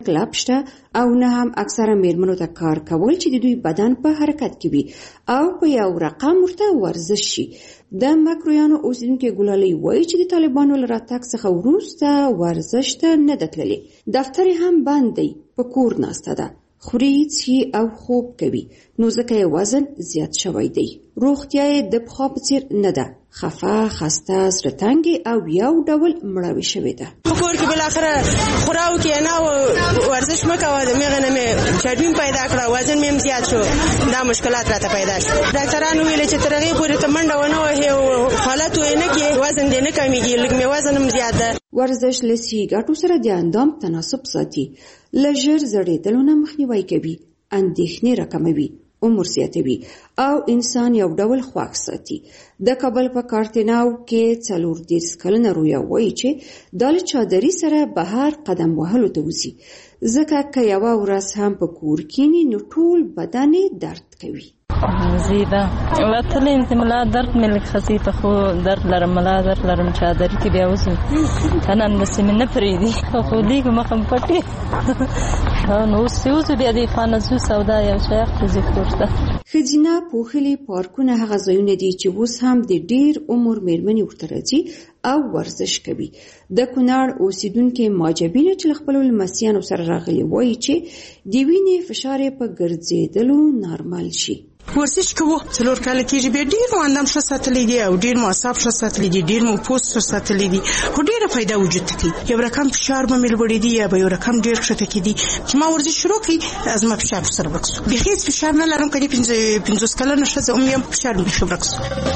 کلب شته او نه هم اکثره میرمنو ته کار کول چې د دوی بدن په حرکت کې وي او په یو رقم ورته ورزش شي. د مکرویانو اوسیدونکي ګلالۍ وایي چې د طالبانو له راتګ څخه وروسته ورزش ته نه ده تللې. دفتر هم بند دی، په کور ناسته ده، خوري څښي او خوب کوي، نو ځکه یې وزن زیات شوی دی. روغتیا یې د پخوا په څیر نه ده، خفه، خسته، زړه تنګې او یو ډول مړاوې شوې ده. په کور کې بالاخره خوراو کې نه ورزش مه کوه، د مېغه نه مې چربین پیدا کړه، وزن مې زیات شو، دا مشکلات راته پیدا شو. ډاکټرانو ویل چې تر هغې پورې ته منډه ونه وهې او حالت یې نه کړې، وزن دې نه کمیږي، لږ مې وزن هم زیات ده. ورزش له صحي ګټو سره د اندام تناسب ساتي، له ژر زړېدلو نه مخنیوی کوي، اندېښنې راکموي، عمر زیاتوي او انسان یو ډول خوښ ساتي. د کابل په کارتناو کې 34 کلنه رویا وایي چې دا له چادري سره بهر قدم وهلو ته وځي، ځکه که یوه ورځ هم په کور کینی نو ټول بدن درد کوي. زیده وتلیم چې ملا درد مې لږ خسیته، خو درد لرم، ملا درد لرم، چادري کې بیا وځو کنن داسې مې نه پرېږدي، خو لیږو مخه مې پټې نو اوس چې وځو بیا د خانه ځو سودا یو شی اخلو ځي کور ته. ښځینه پوښلي پارکونه هغه ځایونه دي چې اوس هم د ډېر عمر میرمنې ورته راځي او ورزش کوي. د کونړ اوسیدونکي ماجبینه چې له خپلو لمسیانو سره راغلي وایي چې د وینې فشار یې په ګرځېدلو نارمل شي. ورزش کوو 4 کاله کېږي، بیا ډېر مو اندام ښه ساتلی دی او ډېر مو اعصاب ښه ساتلی دي، ډېر مو پوست ښه ساتلی دي، خو ډېره فایده وجود ته کوي. یو رقم فشار به مې لوړېدي یا به یو رقم ډېر ښکته کېدي، چې ما ورزش شروع کړي زما فشار ورسره ورک شو. بیخي هېڅ فشار نه لرم، که دې 50 کلنه ښځه هم یم، فشار مې بیخي ورک شو.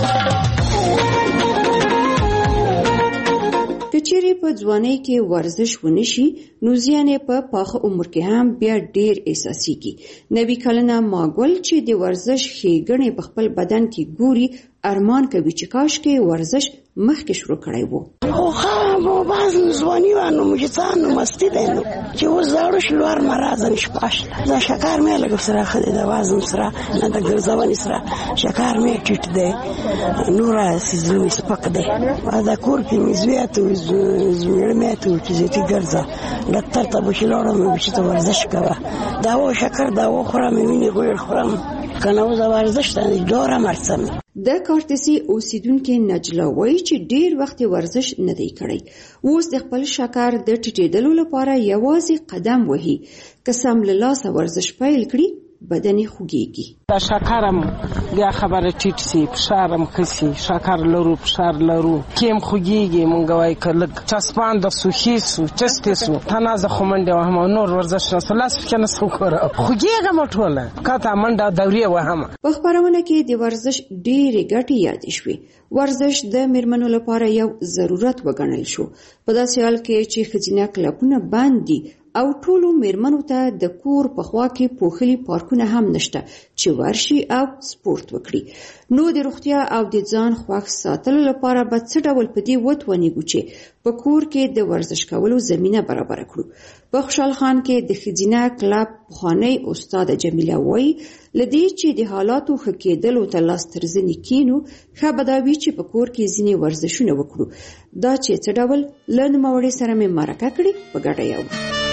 که چیرې په ځوانۍ کې ورزش ونشي نو زیان یې په پاخه عمر کې هم بیا ډېر احساسېږي. 90 کلنه ماګل چې د ورزش ښېګڼې په خپل بدن کې ګوري، ارمان کوي چې کاشکې ورزش مخکې شروع کړی وو. خو باز ځواني و نو مجسان نو مستی دی نو چې اوس زاړه شلوار مرازن شپاشله دا شکر مې لږ سره خدای د وازم سره نه د ګرځونې سره شکر مې ټیټ دی، نور سیزلو سپک دی. دا کور کې مې زویات او زمړ مې ته چې زه تی ګرځا ډاکټر ته بشلوړم چې ته ورزش کوه، دا و شکر دا و خورم ویني ګویر خورم کنه و ورزش ته جوړه مرسم. د کارتسي اوسیدونکي نجلا وایي چې ډېر وخت ورزش نه دی کړی، اوس د خپل شکر د ټیټېدلو لپاره یوازې قدم وهي. که سم له لاسه ورزش پیل کړي بدن یې خوږېږي. دا شکرم بیا خبره ټیټ سي، فشارم ښه سي، شکر لرو فشار لرو، کیم خوږېږي، مونږ وایي که لږ چسپانده سو، ښې سو، چستې سو، تنازه خو منډې وهم او نور ورزش نه سو، لاس پکې نه سو کوره، خوږېږم ټوله کاته منډه دورې وهم. په خپرونه کې د ورزش ډېرې ګټې یادې شوې. ورزش د میرمنو لپاره یو ضرورت وګڼل شو، په داسې حال کې چې ښځینه کلبونه بند دي او ټولو میرمنو ته د کور په خوا کې پوښلي پارکونه هم نشته چې ورشي او سپورت وکړي. نو د روغتیا او د ځان خوښ ساتلو لپاره به څه ډول په دې وتوانیږو چې په کور کې د ورزش کولو زمینه برابر کړو. په خوشحال خان کې د ښځینه کلب پخوانۍ استاد جمیله وایي لدې چې د حالاتو ښه کېدلو ته لاس تر زنې کینو، ښه به دا وي چې په کور کې ځینې ورزشونه وکړو. دا چې څه ډول له نوموړې سره مې مرکه کړې په ګډه یو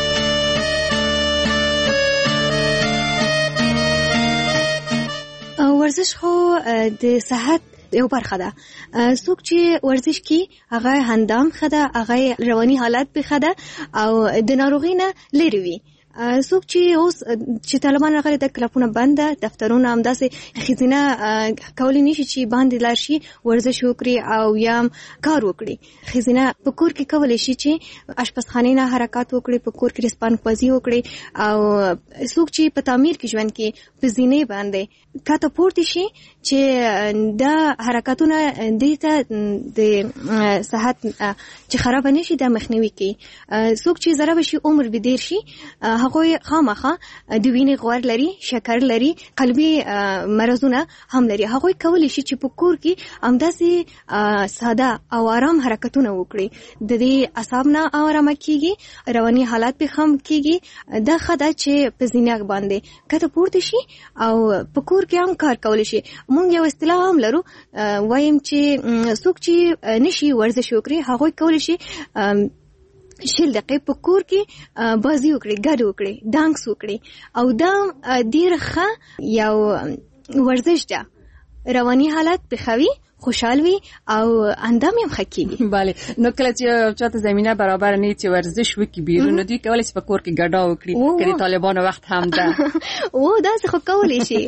ورزش خو د صحت یو برخه ده. څوک چې ورزش کوي هغه اندام ښه ده، هغه رواني حالت به ښه ده او د ناروغۍ نه لرې وي. څوک چې اوس چې طالبان راغلي د کلبونه بند ده، دفترونه همداسې ښځینه کولی نشي چې باندې لاړ شي ورزش وکړي او یا کار وکړي. ښځینه په کور کې کولی شي چې اشپزخانې نه حرکات وکړي، په کور کې رسپانکوازي وکړي او څوک چې په تعمیر کې ژوند کې په زینې باندې کاته پورته شي چې دا حرکاتونه دې ته د صحت چې خراب نشي دا مخنیوي کوي. څوک چې ضرب شي عمر به ډیر شي هغه خامخا د وینې غوړ لري، شکر لري، قلبي مرزونه هم لري. هغه کولی شي چې په کور کې همداسې ساده او آرام حرکتونه وکړي، د دې اعصاب نه آرام کیږي، رواني حالات به هم کیږي. دا خدای چې په زینه باندې کته پورته شي او په کور کې هم کار کولی شي. مونږ یو اصطلاح هم لرو، وایم چې څوک چې نشي ورزش وکړي هغه کولی شي شل دقیقې په کور کې بازی وکړي، ګډ وکړي، ډانس وکړي، او دا ډیر ښه یو ورزش ده. رواني حالت بخوي، خوشحال وي او اندام هم ښه کیږي. بله، نو کله چې چاته زمینه برابر نه چې ورزش وکړي بیرون، دوی کولی شي په کور کې ګډا وکړي که د طالبانو وخت هم ده. داسې خو کولی شي،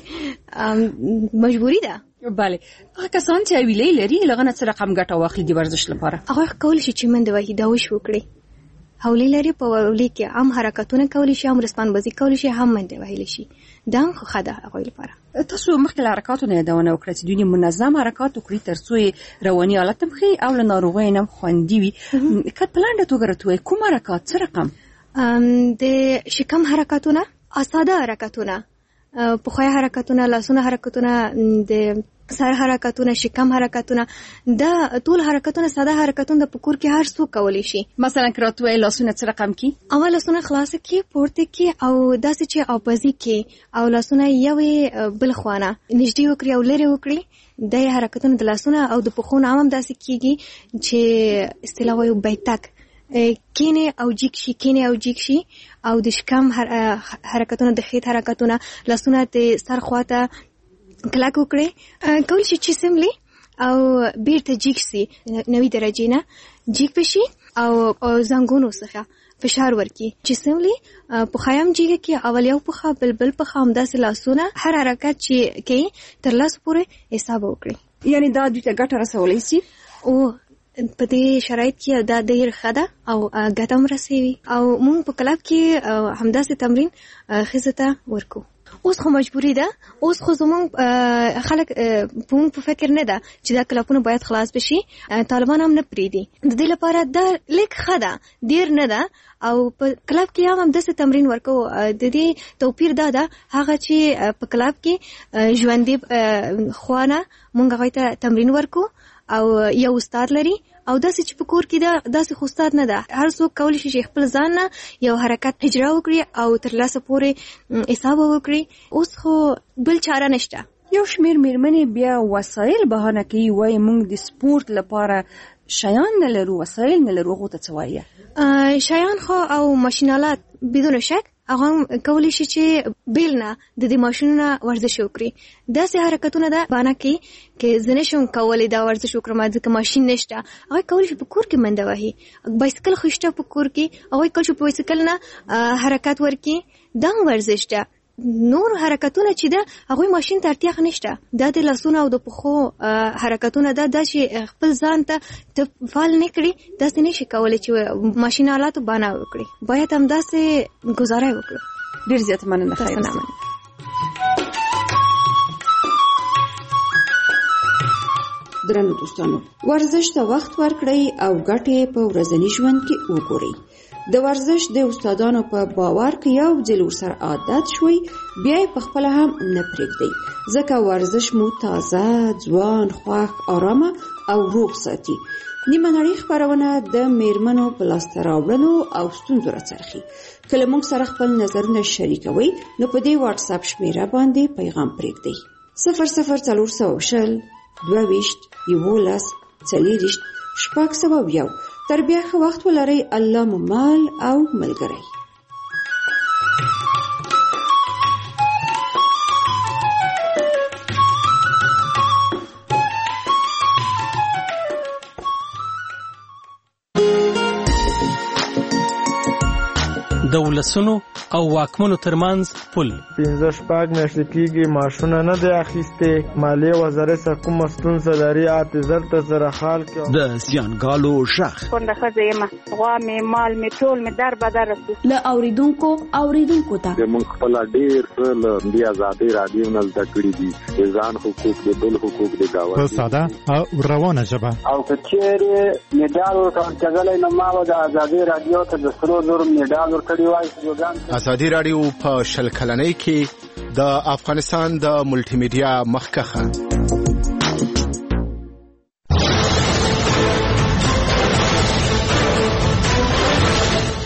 مجبوري ده. بله، هغه کسان چې حویلې لري هغه نه څه رقم ګټه واخلي د ورزش لپاره؟ هغه کولی شي چې منډه وهي، دوش وکړي. حولی لري، په حولی کې هم حرکتونه کولی شي، هم رسپان بازی کولی شي، هم منډه وهلی شي. دا هم ښه ده هغوی لپاره. تاسو مخکې له حرکاتو نه یادونه وکړه چې دوی منظم حرکات وکړي تر څو رواني حالت هم ښه او له ناروغۍ نه خوندي وي. که په لنډه توګه راته ووایئ کوم حرکات، څه رقم؟ د شکم حرکتونه، ساده حرکتونه، پخوی حرکتونه، لاسونه حرکتونه، د سر حرکتونه، شکم حرکتونه، دا ټول حرکتونه ساده حرکتونه په کور کې هر څوک کولی شي. مثلا که راته ووایئ لاسونه څه رقم کی؟ اول لاسونه خلاص کی، پورته کی، او داسې چې اوپازي کی، او لاسونه یوې بل خوانه نږدې وکړي او لرې وکړي. دا حرکتونه د لاسونه او د پښو نه هم داسې کیږي چې اصطلاح وایو بیتک، کینه او جیک شي، کینه او جیک شي. او د شکم حرکتونه، د خیط حرکتونه، لاسونه د سر خواته کلک وکړي، کولی شي چې سملی او بیرته جیک شي، 90 درجې نه جیک بشي او زنګونو څخه فشار ورکی چې سملی په خیام جیګه کې اول یو پخه بلبل پخه همداسې لاسونه هر حرکت چې کوي تر لاس پورې حساب وکړي. یعنی دا دوی ته ګټه رسولی شي. او په دې شرایط کې دا ډېر ښه ده او ګټه هم رسوي. او موږ په کلب کې همداسې تمرین ښځو ته ورکو. اوس خو مجبوری ده، اوس خو زمونږ خلک په فکر نه ده چې دا کلبونه باید خلاص بشي. طالبان هم نه پریدي. د دې لپاره دا لیک ښه ده، ډیر نه ده. او په کلب کې هم داسې تمرین ورکو. د دې توپیر دا ده هغه چې په کلب کې ژوندۍ خوانه مونږ هغوی ته تمرین ورکو او یو استاد لري، او داسې چې په کور کې ده داسې خو استاد نه ده. هر څوک کولی شي چې خپل ځان نه یو حرکت اجرا وکړي او تر لاسه پورې حساب وکړي. اوس خو بل چاره نشته. یو شمیر میرمنې بیا وسایل بهانه کوي، وایي موږ د سپورت لپاره شیان نه لرو، وسایل نه لرو. هغو ته څه وایي؟ شیان خو او ماشینالات بدون شک هغه کولی شي چې بیل نه د دې ماشینونو ورزش وکړي. داسې حرکتونه ده بانه کې چې زه نشم کولی دا ورزش وکړم ځکه ماشین نشته. هغه کولی شي په کور کې منډه وهي. بایسکل خو شته په کور کې، هغه کولی شي په بایسکل نه حرکت ورکړي. دا ورزش ده. نور حرکتونه چې ده هغه ماشین ته اړتیا نشته. دا د لاسونو او د پښو حرکتونه ده چې خپل ځان ته فعال نه کړي. داسې نشي کولی چې ماشین آلاتو بانه وکړي. باید هم داسې گزاره وکړو. ډیر زیات مننه. خیر درنو دوستانو، ورزش ته وخت ورکړئ او ګټې په ورځني ژوند کې وګورئ. د ورزش د استادانو په باور کې یو ځل ورسره عادت شوي بیا یې پخپله هم نه پرېږدئ، ځکه ورزش مو تازه، ځوان، خوښ، آرامه او روغ ساتي. نیمه نړۍ خپرونه د میرمنو په لاسته راوړنو او ستونزو راڅرخي. کله موږ سره خپل نظرونه شریکوئ نو په دې واتساپ شمیره باندې پیغام پرېږدئ: 00420 22 11 40 601. تر بیا ښه وخت ولرئ. الله مو مال او ملګری. د ولسونو او واکمنو ترمنځ پل 15 میاشتې کېږي معاشونه نه دی اخیستې. مالیې وزارت څخه کومه ستونزه لري اعتذار ته سره حال کې. د زیانګالو شخ کونډه ښځه یم، غوا مې مال مې ټول مې در بدر رسو. له اوریدونکو ته موږ خپل ډېر څه له دې ازادۍ رادیو نه زده کړي دي. د ځان حقوق د بل حقوق د گاونډي په ساده او روانه ژبه. او که چېرې میډال ورکول کېدلی نو ما به د ازادۍ رادیو ته د 100,000 میډال ورکړی وای. ازادي رادیو په 20 کلنۍ کې د افغانستان د ملټي میډیا مخکخه.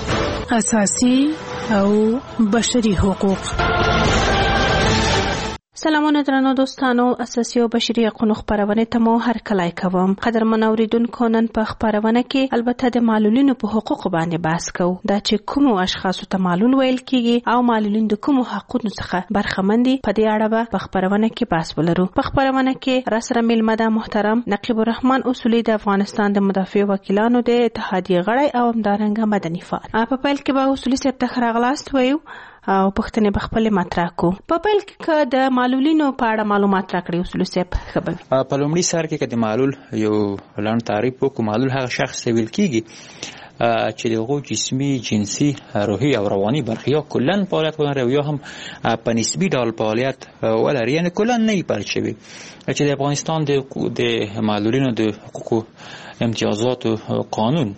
اساسي او بشري حقوق. سلامونه درنو دوستانو، اساسي او بشري حقوقو خبرونه ته مو هر کله کوم. قدرمن اوریدونکو، نن په خبرونه کې البته د معلولینو په حقوقو باندې بحث کوو. دا چې کوم اشخاصو ته معلول ویل کیږي او معلولین د کوم حقوقو څخه برخمن دي، په دې اړه په خبرونه کې بحث ولرو. په خبرونه کې راسره میلمه ده محترم نقیب الرحمن اصولی د افغانستان د مدافع وکیلانو د اتحادیه غړی او همدارنګه مدني فعال. په پیل کې به اصولی صاحب ته راغلاست وایو او پښتنې بخپل مطرح کو. په پیل کې د معلولینو په اړه معلومات راکړي اصول صاحب خبر. په لومړي سر کې د معلول یو لاند تعریف وکړو. معلول هغه شخص ویل کیږي چې دغه جسمي، جنسي، روحي او رواني برخې یا کلن فعالیت ولري یا هم په نسبي ډول فعالیت ولري، یعنی کلن نه پاتې شوی. چې د افغانستان د معلولینو د حقوقو امتیازات قانون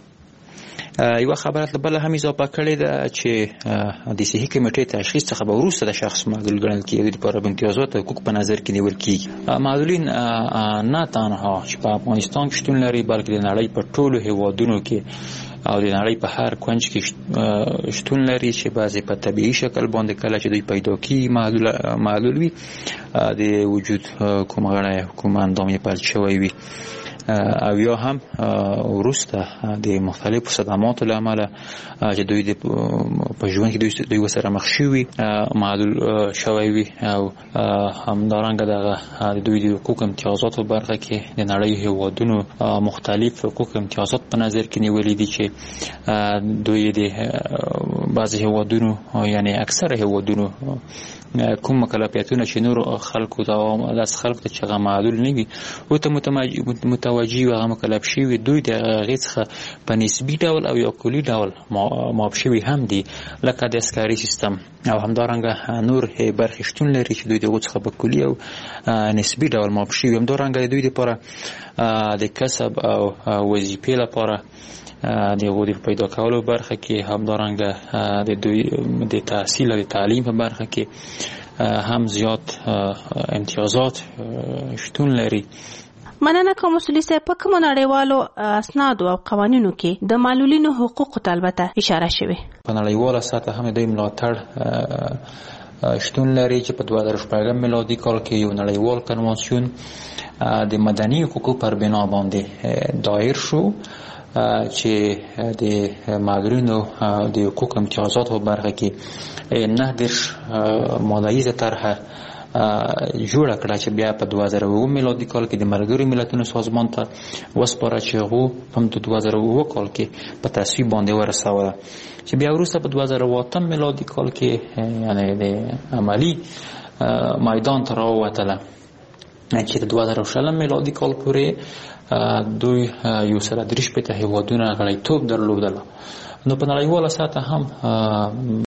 یو خبره بل هم اضافه کړې ده چې د صحي کمیټې تشخیص څخه به وروسته د شخص معلول ګڼل کېږي د لپاره امتیازات او حقوق په نظر کې نیول کېږي. معلولین نه تنها چې په افغانستان کې شتون لري، بلکې د نړۍ په ټولو هیوادونو کې او د نړۍ په هر کونج کې شتون لري چې بعضې په طبیعي شکل باندې کله چې دوی پیدا کېږي معلول وي، د وجود کوم غړی کوم اندام یې پلټ شوی وي او یا هم وروسته د مختلفو صدماتو له امله چې دوی په ژوند کې دوی ورسره مخ شوي معلول شوی وي او همدارنګه دغه دوی د حقوق امتیازاتو برخه کې د نړۍ هیوادونو مختلف حقوق امتیازات په نظر کې نیولي دي چې دوی د بعضې هیوادونو یعنی اکثر هیوادونو کوم مکلفیتونه چې نور خلکو داس خلکو ته چې هغه معلول نه وي او ته متوجي او هغه مکلف شوي، دوی د هغې څخه په نسبي ډول او یا کلي ډول معاف شوي هم دي، لکه د عسکري سیستم او همدارنګه نور برخې شتون لري چې دوی د هغو څخه په کلي او نسبي ډول معاف شوي. همدارنګه د دوی لپاره د کسب او وظیفې لپاره د هغو د پیدا کولو برخه کې، همدارنګه د دوی د تحصیل او د تعلیم په برخه کې هم زیات امتیازات شتون لري. مننه کوم اصولي صاحب. په کومو نړیوالو اسنادو او قوانینو کې د معلولینو حقوقو ته البته اشاره شوې؟ په نړیواله سطح هم دوی ملاتړ شتون لري چې په 2006 میلادي کال کې یو نړیوال کنوانسیون د مدني حقوقو پر بنا باندې دایر شو چې د معلولینو د حقوق امتیازاتو برخه کې 9 ماده‌یزه طرحه جوړه کړه چې بیا په 2009 میلادي کال کې د ملګرو ملتونو سازمان ته وسپاره چې هغه په 2009 کال کې په تصویب باندې ورسوله، چې بیا وروسته په 2008 میلادي کال کې یعنی د عملی میدان ته راووتله، چې د 2016 میلادي کال پورې دوی یو سره 3 هیوادونه غړیتوب درلودله. نو په نړیواله سطح هم